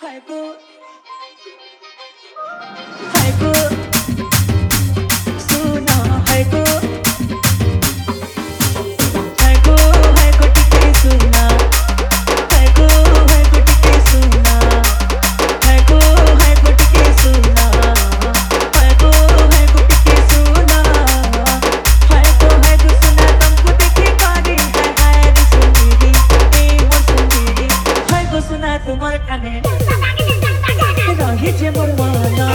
Hai bu, hai bu, सुना hai bu, hai bu, hai bu टिके सुना, hai bu टिके सुना, hai bu टिके सुना, hai bu टिके सुना, hai bu सुना तुमको देखी पानी है रे सुंदरी, ए मोर सुंदरी, hai bu सुना तुम्हार काने, रही जे मोर माना.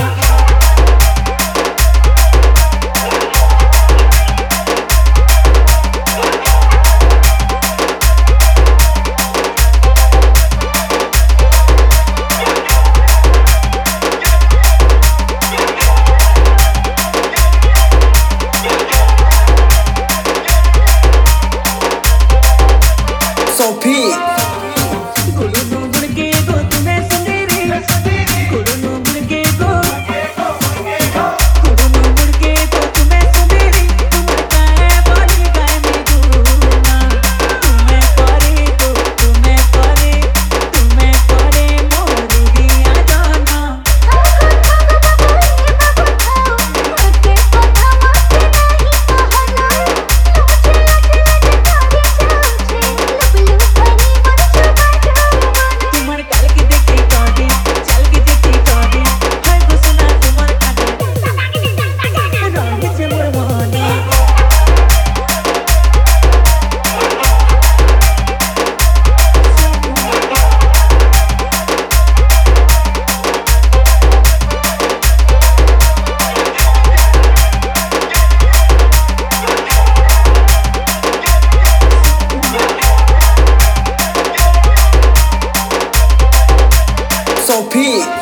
So Pete. So Pete.